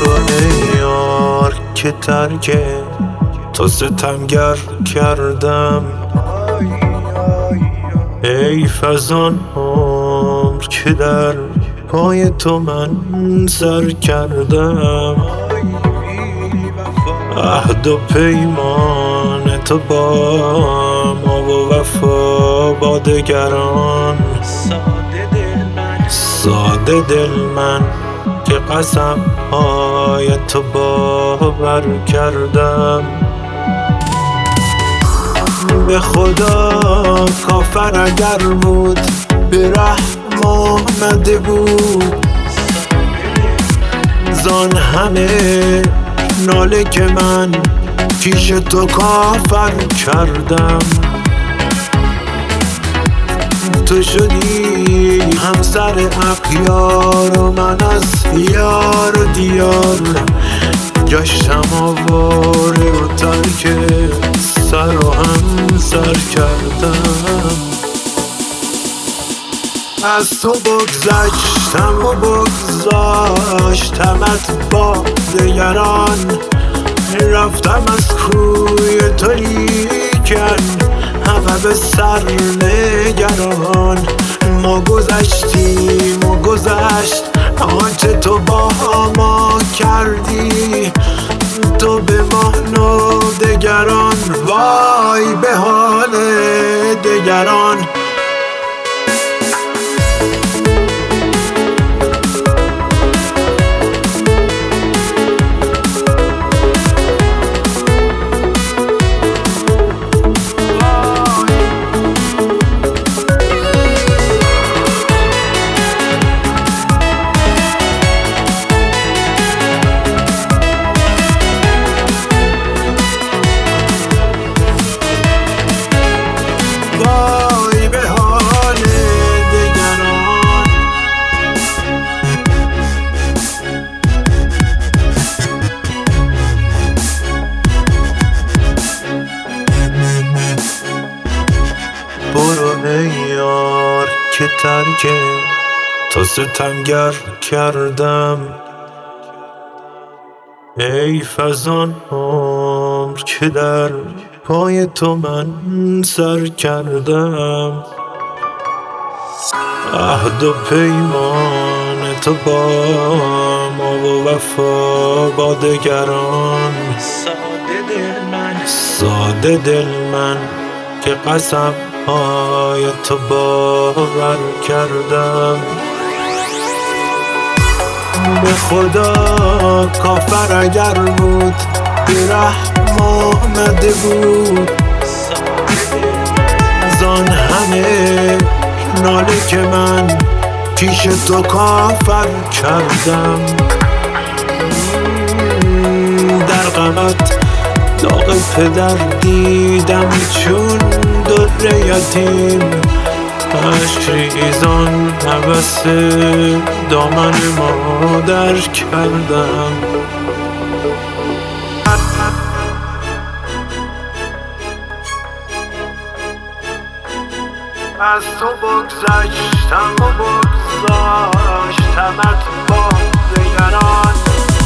برو ای یار که ترک تو ستمگر کردم. ای فزان عمر که در پای تو من سر کردم. عهد و پیمان تو با ما و وفا با دگران. ساده دل من که قسم های تو باور کردم. به خدا کافر اگر بود به رحم آمده بود. زان همه ناله که من پیش تو کافر کردم. تو شدی همسر اغیار و من از یار و دیار گشتم آواره و ترک سر و هم سر کردم. از تو بگذشتم و بگذاشتمت با دگران. رفتم از کوی تو لیکن همه به سر نگران. ما گذشتیم و گذشت آنچه تو با ما کردی. تو به ما و دگران وای به حال دگران. وای به حال دگران. برو ای یار که ترک تو ستمگر کردم. ای فزان عمر که در پای تو من سر کردم. عهد و پیمان تو با ما و وفا با دگران. ساده دل من که قسم های تو باور کردم. به خدا کافر اگر بود به رحم آمده بود. زان همه ناله که من پیش تو کافر کردم. در غمت داغ پدر دیدم چون در یتیم. عشق ریزان هوس دامن مادر کردم. از تو بگذشتم و بگذاشتمت با دگران.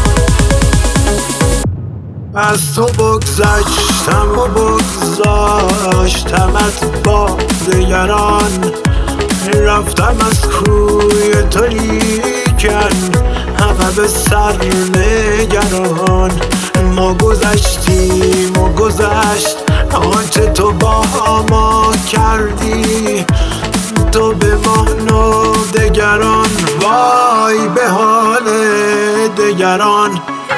از تو بگذشتم و بگذاشتمت با دگران. رفتم از کوی تو لیکن همه به سر نگران. ما گذشتیم و گذشت آنچه تو با ما کردی. تو به ما و دگران وای به حال دگران.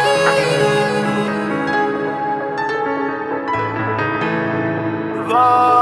وای